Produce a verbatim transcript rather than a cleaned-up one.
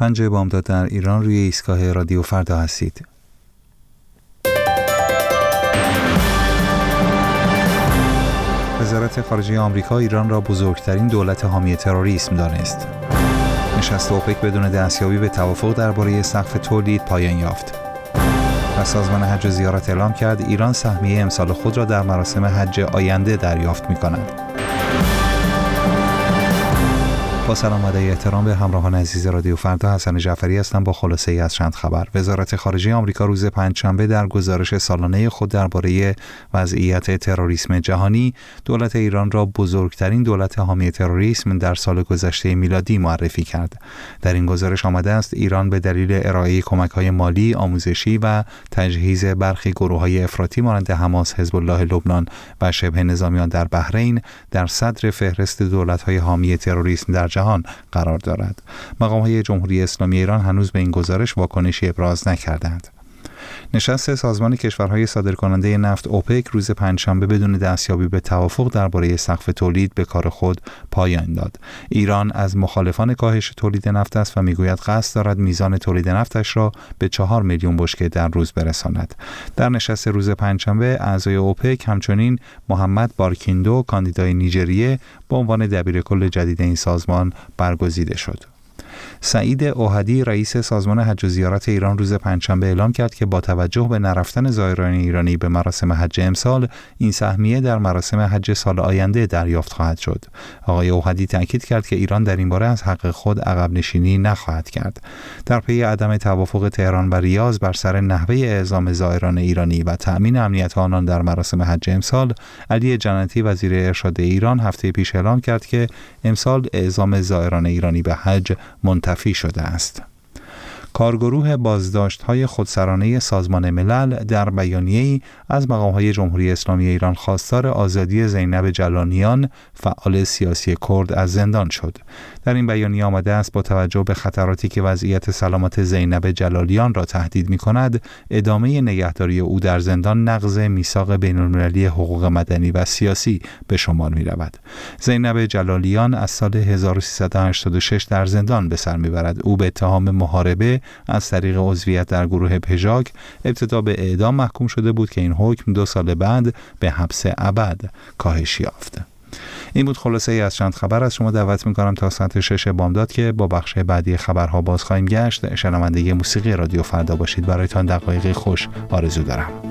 پنج بامداد در ایران، روی ایستگاه رادیو فردا هستید. وزارت خارجه آمریکا ایران را بزرگترین دولت حامی تروریسم دانست. نشست اوپک بدون دستیابی به توافق درباره سقف تولید پایان یافت. و سازمان حج و زیارت اعلام کرد ایران سهمیه امسال خود را در مراسم حج آینده دریافت می‌کند. با سلام و احترام به همراهان عزیز رادیو فردا، حسن جعفری هستم با خلاصه‌ای از چند خبر. وزارت خارجه آمریکا روز پنجشنبه در گزارش سالانه خود درباره وضعیت تروریسم جهانی، دولت ایران را بزرگترین دولت حامی تروریسم در سال گذشته میلادی معرفی کرد. در این گزارش آمده است ایران به دلیل ارائه کمک‌های مالی، آموزشی و تجهیز برخی گروه‌های افراطی مانند حماس، حزب الله لبنان و شبه نظامیان در بحرین در صدر فهرست دولت‌های حامی تروریسم در جهان قرار دارد. مقام‌های جمهوری اسلامی ایران هنوز به این گزارش واکنشی ابراز نکردند. نشست سازمان کشورهای صادرکننده نفت اوپک روز پنجشنبه بدون دستیابی به توافق درباره سقف تولید به کار خود پایان داد. ایران از مخالفان کاهش تولید نفت است و میگوید قصد دارد میزان تولید نفتش را به چهار میلیون بشکه در روز برساند. در نشست روز پنجشنبه اعضای اوپک همچنین محمد بارکیندو، کاندیدای نیجریه، به عنوان دبیرکل جدید این سازمان برگزیده شد. سعید اوحدی، رئیس سازمان حج و زیارت ایران، روز پنجشنبه اعلام کرد که با توجه به نرفتن زائران ایرانی به مراسم حج امسال، این سهمیه در مراسم حج سال آینده دریافت خواهد شد. آقای اوحدی تاکید کرد که ایران در این باره از حق خود عقب نشینی نخواهد کرد. در پی عدم توافق تهران و ریاض بر سر نحوه اعزام زائران ایرانی و تأمین امنیت آنان در مراسم حج امسال، علی جنتی، وزیر ارشاد ایران، هفته پیش اعلام کرد که امسال اعزام زائران ایرانی به حج منتفی شده است. کارگروه بازداشت‌های خودسرانه سازمان ملل در بیانیه‌ای از مقام‌های جمهوری اسلامی ایران خواستار آزادی زینب جلانیان، فعال سیاسی کرد، از زندان شد. در این بیانیه آمده است با توجه به خطراتی که وضعیت سلامت زینب جلالیان را تهدید می‌کند، ادامه نگهداری او در زندان نقض میثاق بین‌المللی حقوق مدنی و سیاسی به شمار می‌رود. زینب جلالیان از سال هزار و سیصد و هشتاد و شش در زندان به سر می‌برد. او به اتهام محاربه از طریق عضویت در گروه پژاک ابتدا به اعدام محکوم شده بود که این حکم دو سال بعد به حبس ابد کاهش یافت. این بود خلاصه ای از چند خبر. از شما دعوت می‌کنم تا ساعت شش بامداد که با بخش بعدی خبرها باز خواهیم گشت، شنونده موسیقی رادیو فردا باشید. برایتان دقایقی خوش آرزو دارم.